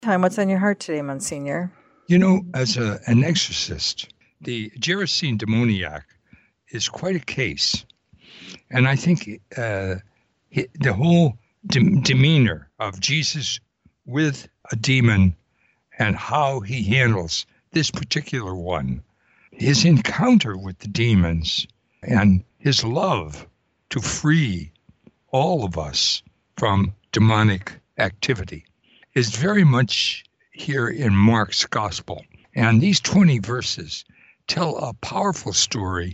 Time, what's on your heart today, Monsignor? As an exorcist, the Gerasene demoniac is quite a case. And I think the whole demeanor of Jesus with a demon and how he handles this particular one, his encounter with the demons and his love to free all of us from demonic activity is very much here in Mark's gospel. And these 20 verses tell a powerful story.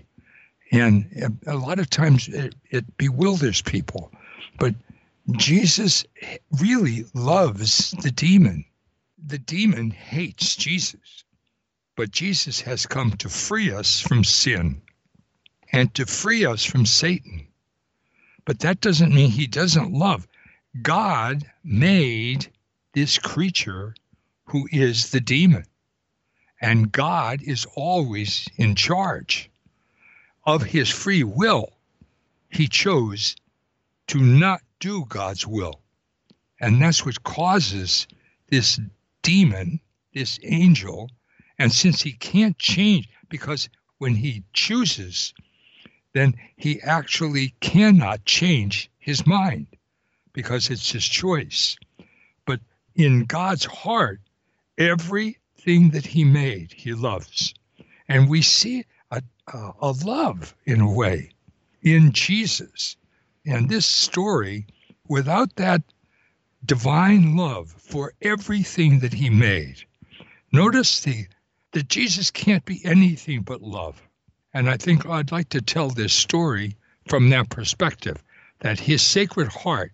And a lot of times it bewilders people. But Jesus really loves the demon. The demon hates Jesus. But Jesus has come to free us from sin and to free us from Satan. But that doesn't mean he doesn't love. God made this creature who is the demon. And God is always in charge. Of his free will, he chose to not do God's will. And that's what causes this demon, this angel, and since he can't change, because when he chooses, then he actually cannot change his mind, because it's his choice. But in God's heart, everything that he made, he loves. And we see a love, in a way, in Jesus. And this story, without that divine love for everything that he made, notice that Jesus can't be anything but love. And I think I'd like to tell this story from that perspective, that his sacred heart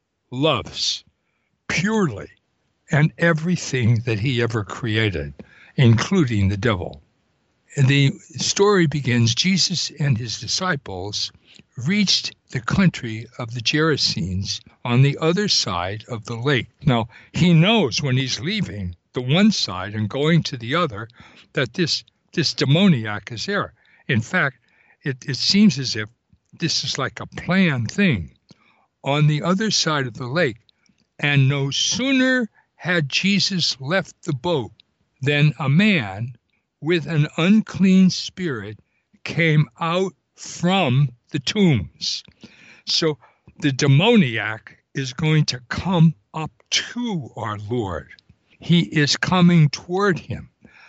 loves purely and everything that he ever created, including the devil. The story begins, Jesus and his disciples reached the country of the Gerasenes on the other side of the lake. Now, he knows when he's leaving the one side and going to the other that this demoniac is there. In fact, it seems as if this is like a planned thing. On the other side of the lake, and no sooner had Jesus left the boat than a man with an unclean spirit came out from the tombs. So the demoniac is going to come up to our Lord. He is coming toward him.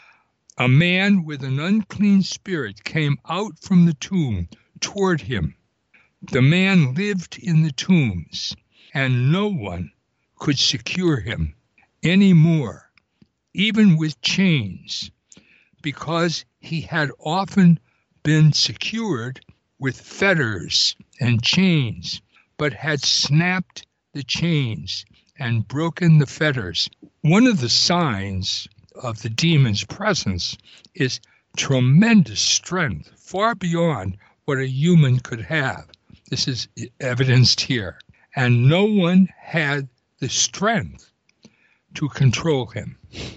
A man with an unclean spirit came out from the tomb toward him. The man lived in the tombs, and no one could secure him anymore, even with chains, because he had often been secured with fetters and chains, but had snapped the chains and broken the fetters. One of the signs of the demon's presence is tremendous strength, far beyond what a human could have. This is evidenced here. And no one had the strength to control him.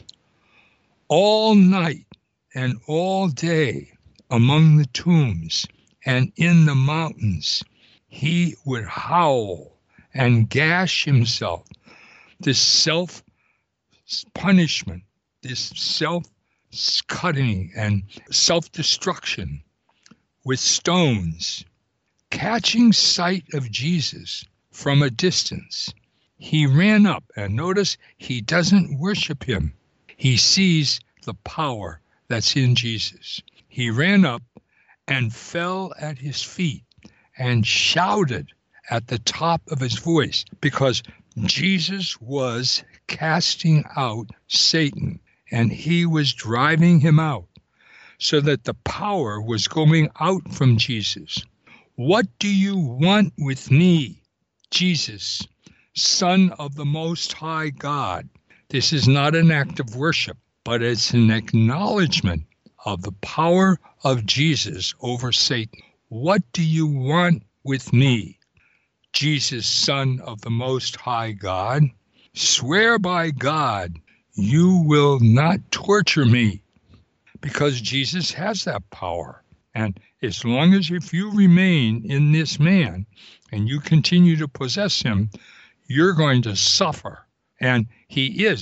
All night and all day among the tombs and in the mountains, he would howl and gash himself. This self-punishment, this self-cutting and self-destruction with stones. Catching sight of Jesus from a distance, he ran up, and notice he doesn't worship him. He sees the power that's in Jesus. He ran up and fell at his feet and shouted at the top of his voice, because Jesus was casting out Satan, and he was driving him out, so that the power was going out from Jesus. What do you want with me, Jesus, Son of the Most High God? This is not an act of worship, but it's an acknowledgement of the power of Jesus over Satan. What do you want with me, Jesus, Son of the Most High God? Swear by God you will not torture me, because Jesus has that power. And as long as if you remain in this man and you continue to possess him, you're going to suffer. And he is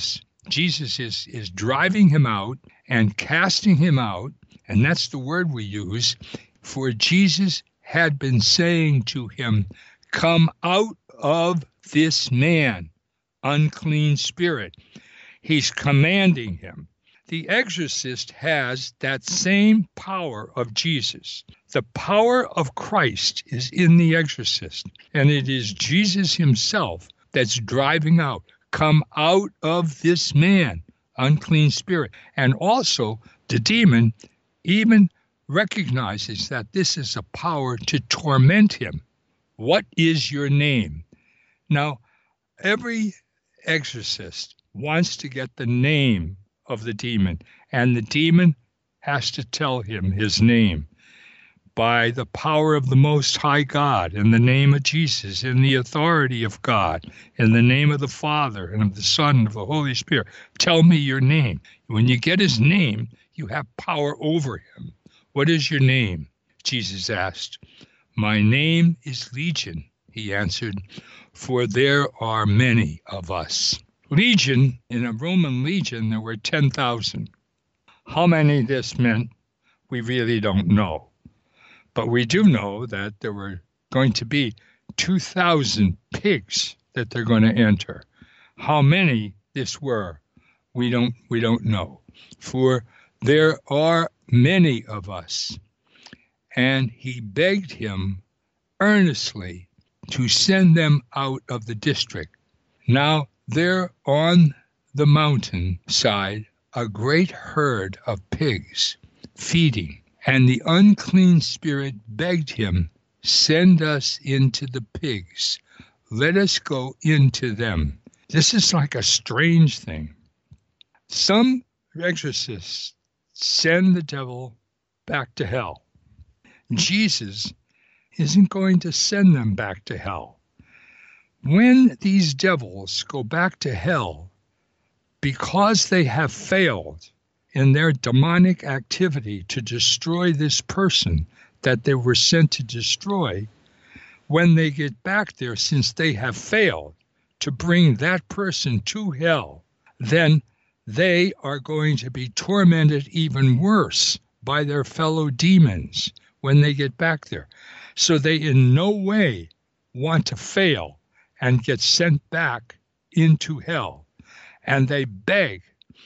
Jesus is driving him out and casting him out, and that's the word we use, for Jesus had been saying to him, "Come out of this man, unclean spirit." He's commanding him. The exorcist has that same power of Jesus. The power of Christ is in the exorcist, and it is Jesus himself that's driving out, "Come out of this man, unclean spirit." And also, the demon even recognizes that this is a power to torment him. What is your name? Now, every exorcist wants to get the name of the demon, and the demon has to tell him his name. By the power of the Most High God, in the name of Jesus, in the authority of God, in the name of the Father and of the Son and of the Holy Spirit, tell me your name. When you get his name, you have power over him. What is your name? Jesus asked. My name is Legion, he answered, for there are many of us. Legion, in a Roman legion, there were 10,000. How many this meant, we really don't know. But we do know that there were going to be 2,000 pigs that they're going to enter. How many this were, we don't know. For there are many of us. And he begged him earnestly to send them out of the district. Now there on the mountain side, a great herd of pigs feeding. And the unclean spirit begged him, send us into the pigs. Let us go into them. This is like a strange thing. Some exorcists send the devil back to hell. Jesus isn't going to send them back to hell. When these devils go back to hell, because they have failed in their demonic activity to destroy this person that they were sent to destroy, when they get back there, since they have failed to bring that person to hell, then they are going to be tormented even worse by their fellow demons when they get back there. So they in no way want to fail and get sent back into hell. And they beg,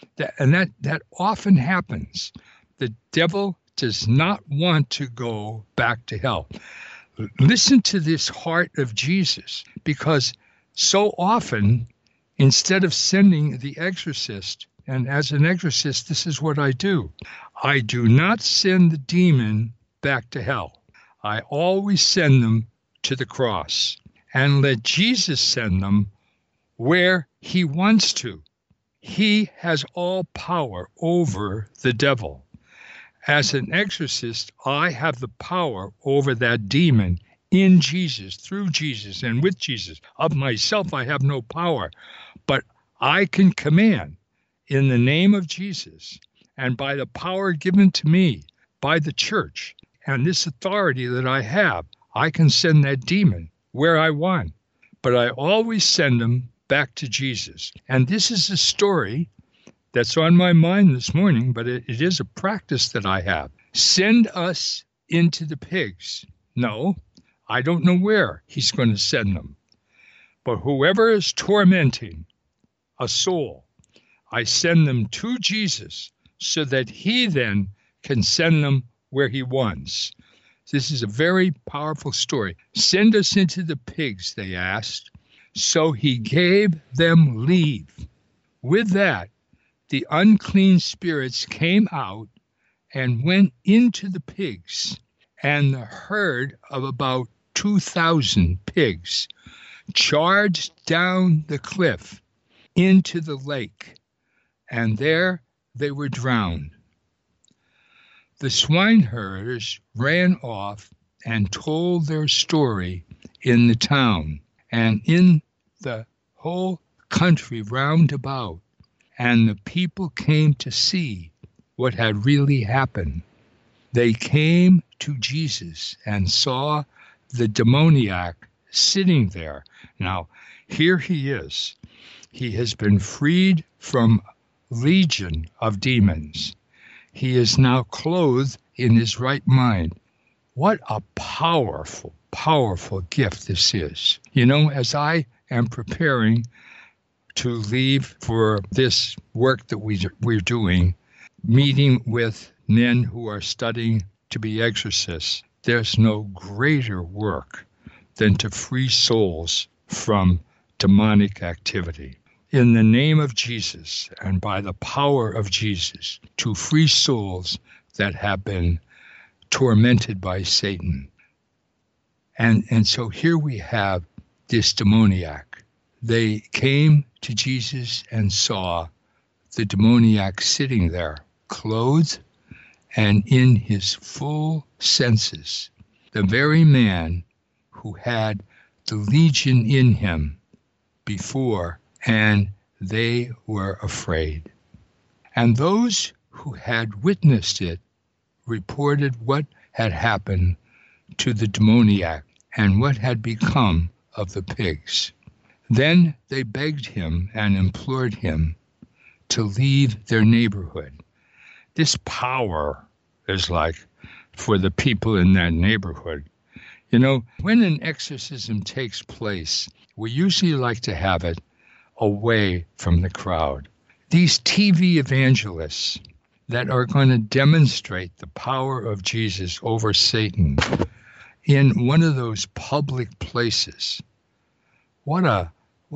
that often happens. The devil does not want to go back to hell. Listen to this heart of Jesus, because so often, instead of sending the exorcist, and as an exorcist, this is what I do. I do not send the demon back to hell. I always send them to the cross and let Jesus send them where he wants to. He has all power over the devil. As an exorcist, I have the power over that demon in Jesus, through Jesus, and with Jesus. Of myself, I have no power, but I can command in the name of Jesus and by the power given to me by the church and this authority that I have, I can send that demon where I want. But I always send them back to Jesus. And this is a story that's on my mind this morning, but it is a practice that I have. Send us into the pigs. No, I don't know where he's going to send them. But whoever is tormenting a soul, I send them to Jesus so that he then can send them where he wants. This is a very powerful story. Send us into the pigs, they asked. So he gave them leave. With that, the unclean spirits came out and went into the pigs, and the herd of about 2,000 pigs charged down the cliff into the lake, and there they were drowned. The swineherders ran off and told their story in the town and in the whole country round about, and the people came to see what had really happened. They came to Jesus and saw the demoniac sitting there. Now, here he is. He has been freed from legion of demons. He is now clothed in his right mind. What a powerful, powerful gift this is. As I am preparing to leave for this work that we're doing, meeting with men who are studying to be exorcists, there's no greater work than to free souls from demonic activity. In the name of Jesus and by the power of Jesus, to free souls that have been tormented by Satan. And so here we have this demoniac. They came to Jesus and saw the demoniac sitting there, clothed and in his full senses, the very man who had the legion in him before, and they were afraid. And those who had witnessed it reported what had happened to the demoniac and what had become of the pigs. Then they begged him and implored him to leave their neighborhood. This power is like for the people in that neighborhood. When an exorcism takes place, we usually like to have it away from the crowd. These TV evangelists that are going to demonstrate the power of Jesus over Satan in one of those public places. What a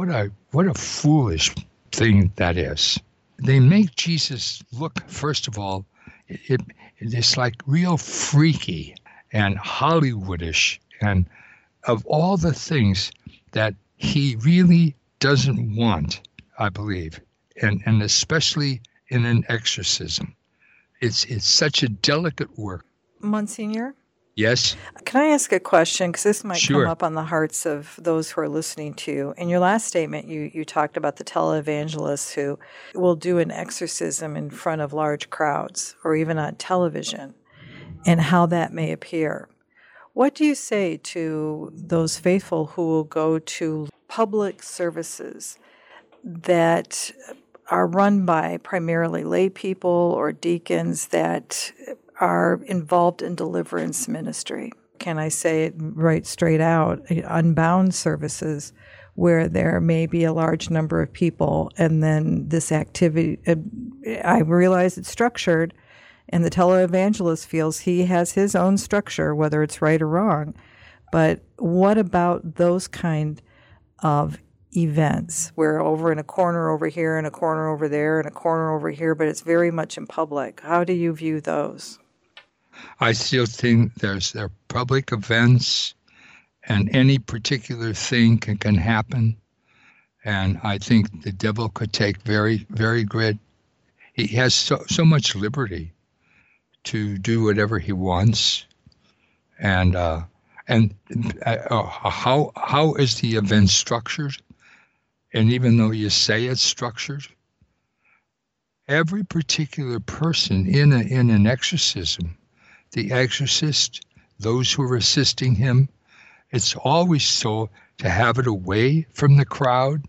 foolish thing that is. They make Jesus look, first of all, it's like real freaky and Hollywoodish, and of all the things that he really doesn't want, I believe, and especially in an exorcism. It's such a delicate work. Monsignor? Yes? Can I ask a question? Because this might Sure. come up on the hearts of those who are listening to you. In your last statement, you talked about the televangelists who will do an exorcism in front of large crowds or even on television and how that may appear. What do you say to those faithful who will go to public services that are run by primarily lay people or deacons that are involved in deliverance ministry? Can I say it right straight out? Unbound services where there may be a large number of people, and then this activity, I realize it's structured, and the televangelist feels he has his own structure, whether it's right or wrong. But what about those kind of events where over in a corner over here and a corner over there and a corner over here, but it's very much in public? How do you view those? I still think there are public events, and any particular thing can happen. And I think the devil could take very, very good. He has so much liberty to do whatever he wants. And how is the event structured? And even though you say it's structured, every particular person in an exorcism, the exorcist, those who are assisting him, it's always so to have it away from the crowd.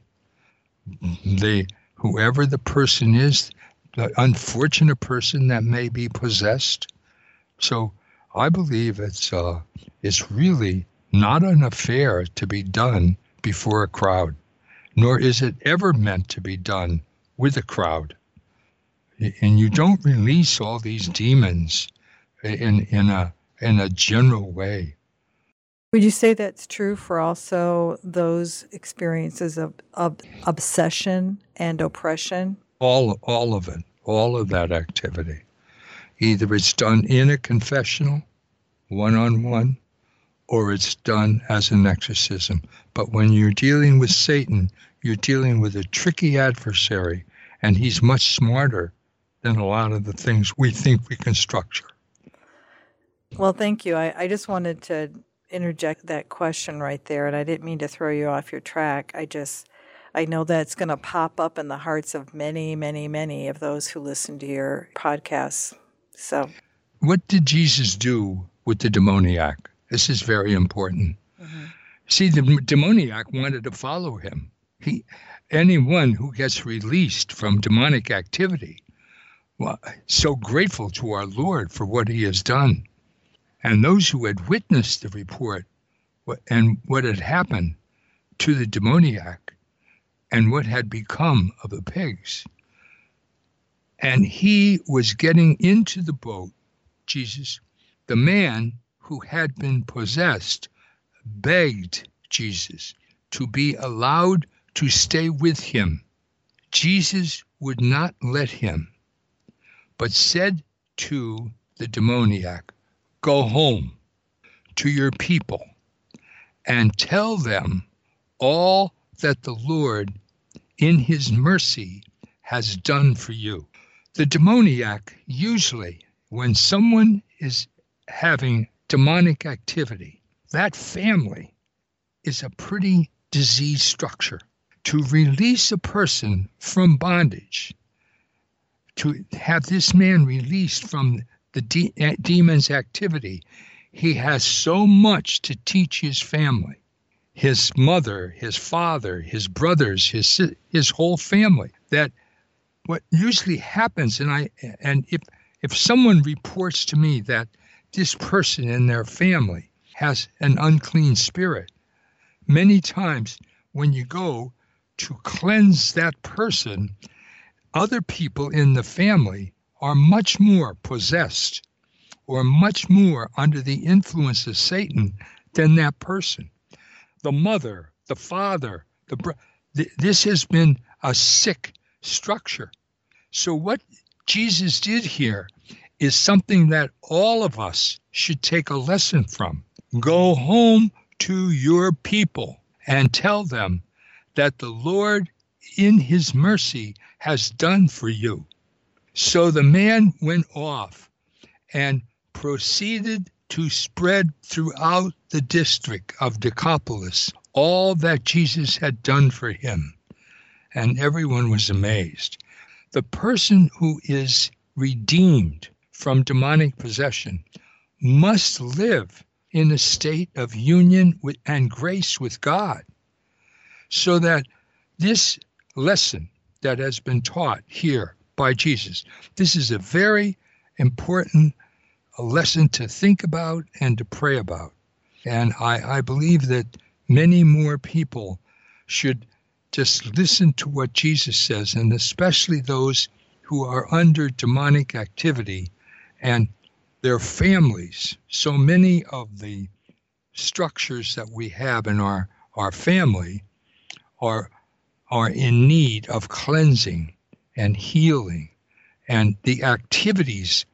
Whoever the person is, the unfortunate person that may be possessed. So I believe it's really not an affair to be done before a crowd, nor is it ever meant to be done with a crowd. And you don't release all these demons in a general way. Would you say that's true for also those experiences of obsession and oppression? All of it, all of that activity. Either it's done in a confessional, one-on-one, or it's done as an exorcism. But when you're dealing with Satan, you're dealing with a tricky adversary, and he's much smarter than a lot of the things we think we can structure. Well, thank you. I just wanted to interject that question right there, and I didn't mean to throw you off your track. I know that it's going to pop up in the hearts of many, many, many of those who listen to your podcasts. So, what did Jesus do with the demoniac? This is very important. Mm-hmm. See, the demoniac wanted to follow him. Anyone who gets released from demonic activity, well, so grateful to our Lord for what he has done. And those who had witnessed the report and what had happened to the demoniac and what had become of the pigs. And he was getting into the boat, Jesus. The man who had been possessed begged Jesus to be allowed to stay with him. Jesus would not let him, but said to the demoniac, "Go home to your people and tell them all that the Lord in his mercy has done for you." The demoniac, usually when someone is having demonic activity, that family is a pretty diseased structure. To release a person from bondage, to have this man released from the demon's activity, he has so much to teach his family, his mother, his father, his brothers, his whole family. That what usually happens, and if someone reports to me that this person in their family has an unclean spirit, many times when you go to cleanse that person, other people in the family are much more possessed or much more under the influence of Satan than that person. The mother, the father, this has been a sick structure. So what Jesus did here is something that all of us should take a lesson from. Go home to your people and tell them that the Lord in his mercy has done for you. So the man went off and proceeded to spread throughout the district of Decapolis all that Jesus had done for him. And everyone was amazed. The person who is redeemed from demonic possession must live in a state of union with and grace with God, so that this lesson that has been taught here by Jesus, this is a very important lesson to think about and to pray about. And I believe that many more people should just listen to what Jesus says, and especially those who are under demonic activity and their families. So many of the structures that we have in our family are in need of cleansing and healing, and the activities,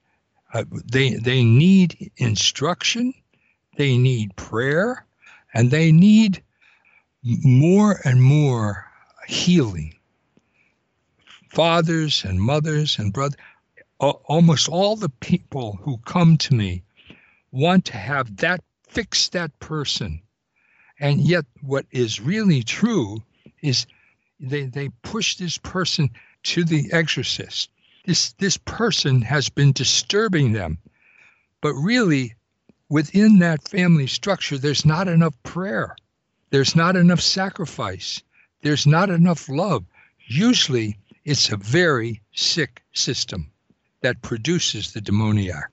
they need instruction, they need prayer, and they need more and more healing. Fathers and mothers and brothers, almost all the people who come to me want to have fix that person. And yet what is really true is they push this person to the exorcist. This person has been disturbing them. But really, within that family structure, there's not enough prayer. There's not enough sacrifice. There's not enough love. Usually, it's a very sick system that produces the demoniac.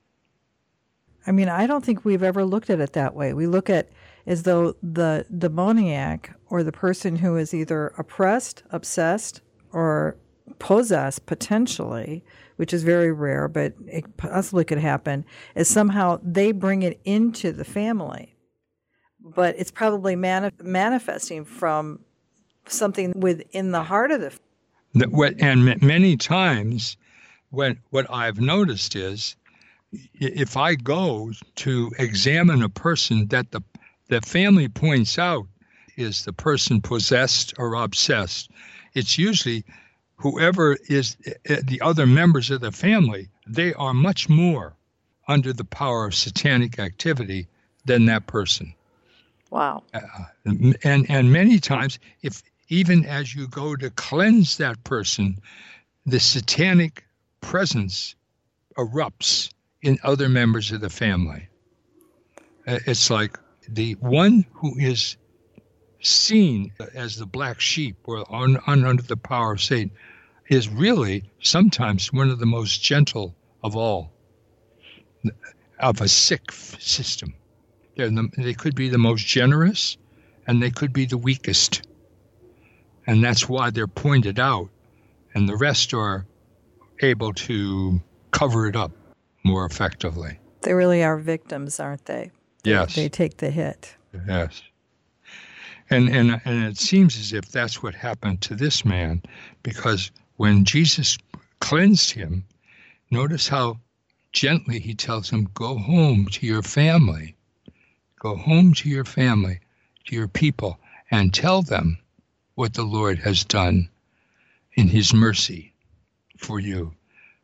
I mean, I don't think we've ever looked at it that way. We look at as though the demoniac, or the person who is either oppressed, obsessed, or possessed potentially, which is very rare, but it possibly could happen, is somehow they bring it into the family. But it's probably manifesting from something within the heart of the family. And many times, what I've noticed is, if I go to examine a person that the family points out is the person possessed or obsessed, it's usually whoever is the other members of the family, they are much more under the power of satanic activity than that person. Wow. And many times, if even as you go to cleanse that person, the satanic presence erupts in other members of the family. It's like the one who is seen as the black sheep or under the power of Satan is really sometimes one of the most gentle of all, of a sick system. They could be the most generous, and they could be the weakest. And that's why they're pointed out, and the rest are able to cover it up more effectively. They really are victims, aren't they? Yes. They take the hit. Yes. And it seems as if that's what happened to this man, because when Jesus cleansed him, notice how gently he tells him, go home to your family. Go home to your family, to your people, and tell them what the Lord has done in his mercy for you.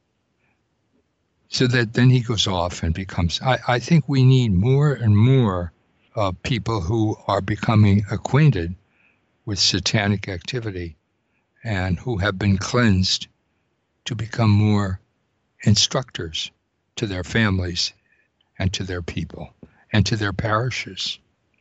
So that then he goes off and becomes, I think we need more and more people who are becoming acquainted with satanic activity and who have been cleansed to become more instructors to their families and to their people and to their parishes.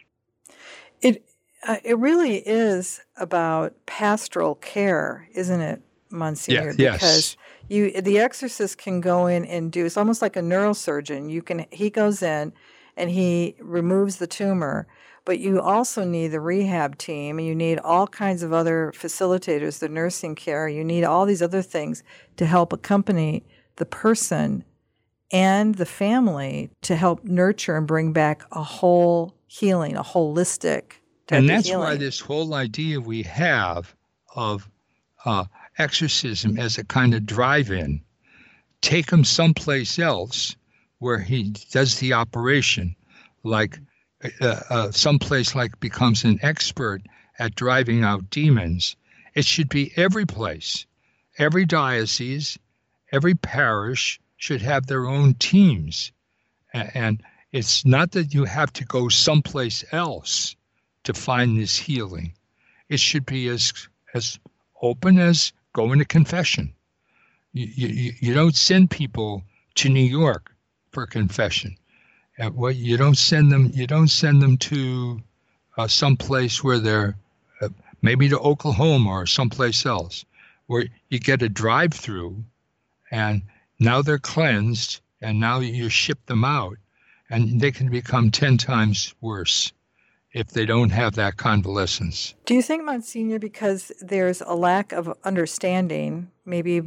It really is about pastoral care, isn't it, Monsignor? Yeah, because the exorcist can go in and do, it's almost like a neurosurgeon. He goes in and he removes the tumor, but you also need the rehab team, and you need all kinds of other facilitators, the nursing care. You need all these other things to help accompany the person and the family to help nurture and bring back a whole healing, a holistic type and that's of healing. why this whole idea we have of exorcism as a kind of drive-in, take him someplace else where he does the operation, like someplace like becomes an expert at driving out demons. It should be every place, every diocese, every parish should have their own teams. And it's not that you have to go someplace else to find this healing. It should be as open as going to confession. You don't send people to New York for confession. You don't send them to some place where they're maybe to Oklahoma or someplace else, where you get a drive-through, and now they're cleansed, and now you ship them out, and they can become 10 times worse if they don't have that convalescence. Do you think, Monsignor, because there's a lack of understanding, maybe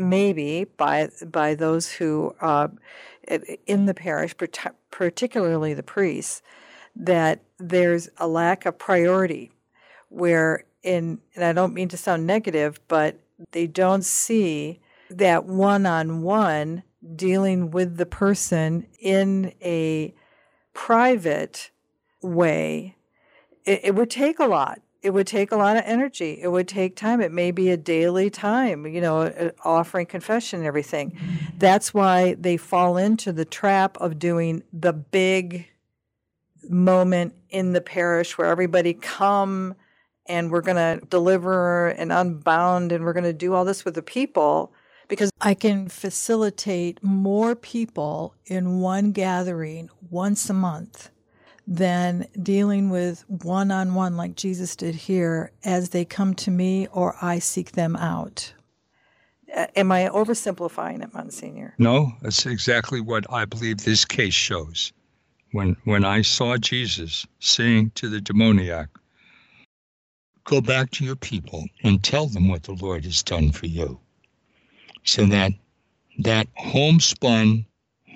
by those who in the parish, particularly the priests, that there's a lack of priority and I don't mean to sound negative, but they don't see that one-on-one dealing with the person in a private way. It would take a lot. It would take a lot of energy. It would take time. It may be a daily time, offering confession and everything. That's why they fall into the trap of doing the big moment in the parish where everybody come and we're going to deliver and unbound and we're going to do all this with the people, because I can facilitate more people in one gathering once a month than dealing with one-on-one like Jesus did here as they come to me or I seek them out. Am I oversimplifying it, Monsignor? No, that's exactly what I believe this case shows. When I saw Jesus saying to the demoniac, go back to your people and tell them what the Lord has done for you. So that homespun,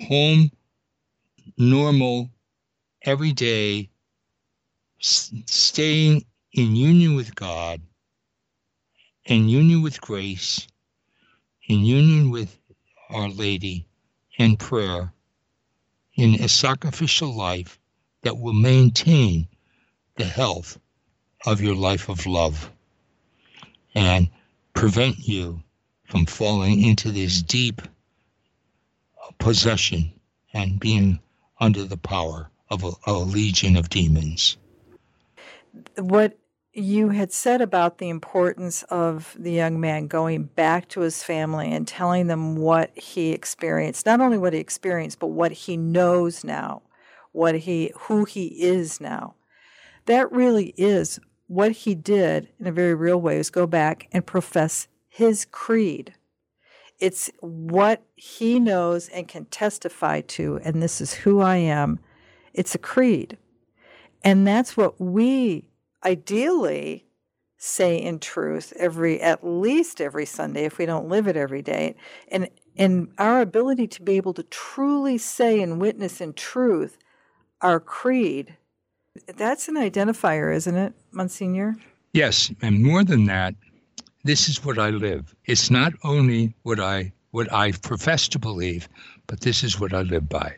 normal, every day, staying in union with God, in union with grace, in union with Our Lady, in prayer, in a sacrificial life that will maintain the health of your life of love and prevent you from falling into this deep possession and being under the power of a legion of demons. What you had said about the importance of the young man going back to his family and telling them what he experienced, not only what he experienced, but what he knows now, who he is now. That really is what he did in a very real way was go back and profess his creed. It's what he knows and can testify to, and this is who I am. It's a creed. And that's what we ideally say in truth at least every Sunday, if we don't live it every day. And our ability to be able to truly say and witness in truth our creed, that's an identifier, isn't it, Monsignor? Yes, and more than that, this is what I live. It's not only what I profess to believe, but this is what I live by.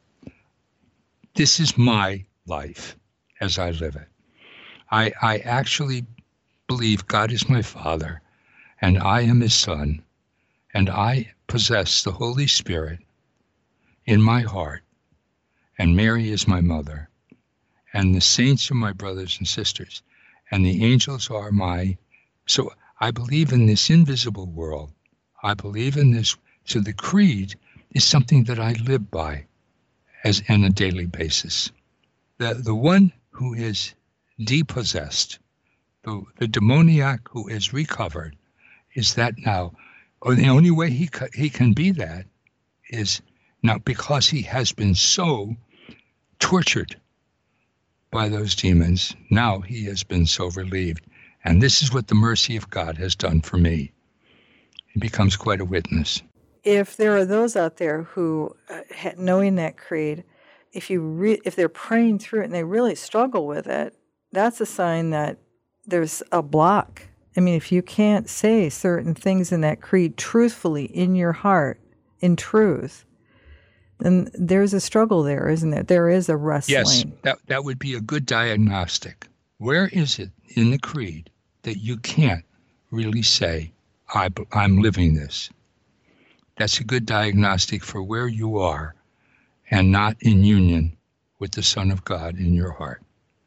This is my life as I live it. I actually believe God is my Father, and I am his Son, and I possess the Holy Spirit in my heart, and Mary is my mother, and the saints are my brothers and sisters, and the angels are so I believe in this invisible world. I believe in this. So the creed is something that I live by on a daily basis. The one who is depossessed, the demoniac who is recovered, is that now. Or the only way he can be that is now because he has been so tortured by those demons. Now he has been so relieved. And this is what the mercy of God has done for me. He becomes quite a witness. If there are those out there who, knowing that creed, if they're praying through it and they really struggle with it, that's a sign that there's a block. I mean, if you can't say certain things in that creed truthfully in your heart, in truth, then there's a struggle there, isn't there? There is a wrestling. Yes, that would be a good diagnostic. Where is it in the creed that you can't really say, I'm living this? That's a good diagnostic for where you are and not in union with the Son of God in your heart.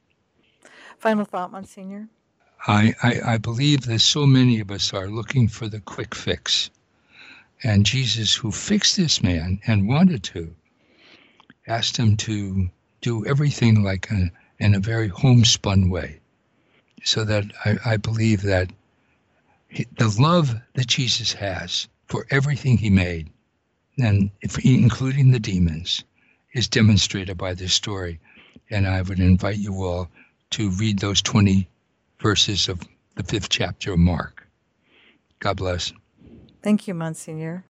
Final thought, Monsignor? I believe that so many of us are looking for the quick fix. And Jesus, who fixed this man and wanted to, asked him to do everything in a very homespun way. So that I believe that the love that Jesus has for everything he made, and including the demons, is demonstrated by this story. And I would invite you all to read those 20 verses of the 5th chapter of Mark. God bless. Thank you, Monsignor.